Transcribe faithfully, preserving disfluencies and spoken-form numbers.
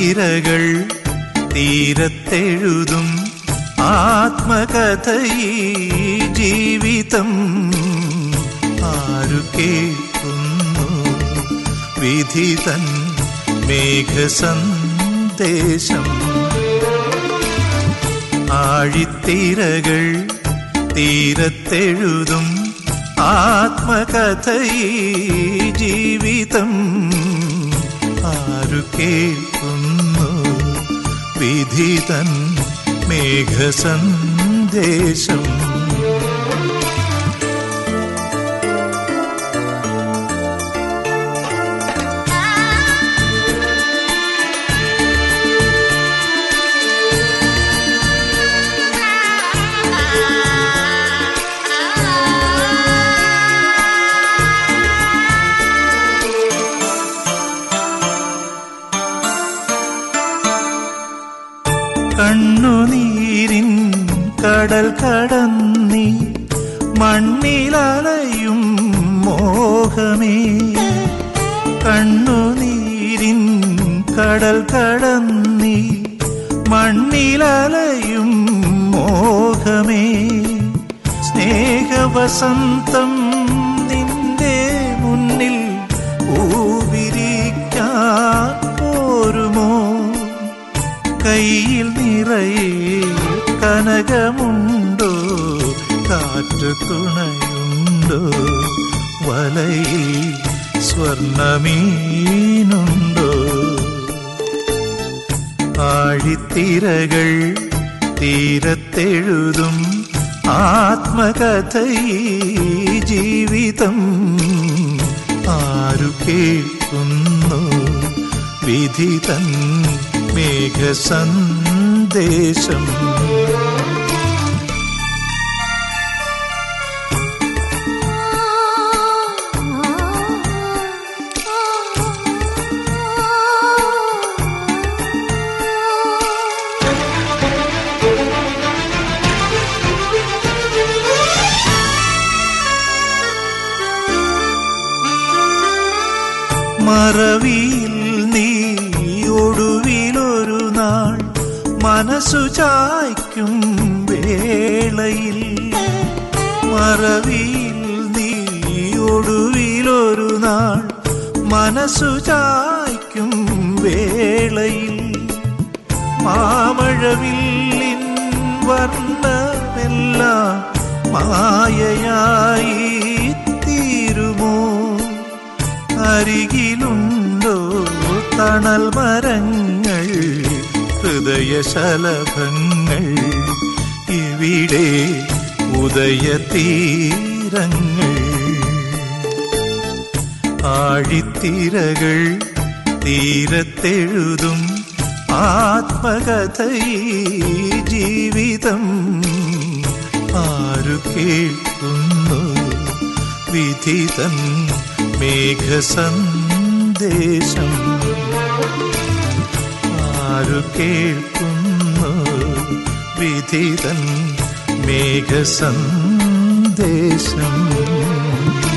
ആഴിത്തിരകൾ തീരത്തെഴുതും ആത്മകഥയീ ജീവിതം ആരു കേൾക്കുന്നു വിധിതൻ മേഘസന്ദേശം. ആഴിത്തിരകൾ തീരത്തെഴുതും ആത്മകഥയീ ജീവിതം ആരു കേൾക്കുന്നു വിധിതൻ മേഘസന്ദേശം. കണ്ണുനീരിൻ കടൽ കടന്നീ മണ്ണിലലയും മോഹമേ. കണ്ണുനീരിൻ കടൽ കടന്നീ മണ്ണിലലയും മോഹമേ. സ്നേഹവസന്തം നിന്റെ മുന്നിൽ ഊവിരിക്കാൻ പോരുമോ? കയ്യിൽ നിറയെ കനകമുണ്ടോ? കാറ്റു തുണയുണ്ടോ? വലയിൽ സ്വർണമീനുണ്ടോ? ആഴിത്തിരകൾ തീരത്തെഴുതും ആത്മകഥയീ ജീവിതം ആരു കേൾക്കുന്നു വിധിതൻ മേഘസന്ദേശം. മറവിയിൽ നീ ഒടുവിലൊരു നാൾ മനസ്സു ചായ്ക്കും വേളയിൽ. മറവിയിൽ നീ ഒടുവിലൊരു നാൾ മനസ്സു ചായ്ക്കും വേളയിൽ. മാമഴവില്ലിൻ വർണ്ണമെല്ലാം മായയായി തീരുമോ? അരികിലുണ്ടോ തണൽ മരങ്ങൾ ഹൃദയശലഭങ്ങൾ? ഇവിടെ ഉദയതീരങ്ങൾ. ആഴിത്തിരകൾ തീരത്തെഴുതും ആത്മകഥയീ ജീവിതം ആരു കേൾക്കുന്നു വിധിതൻ മേഘസന്ദേശം. ആരു കേൾക്കുന്നു വിധിതൻ മേഘസന്ദേശം.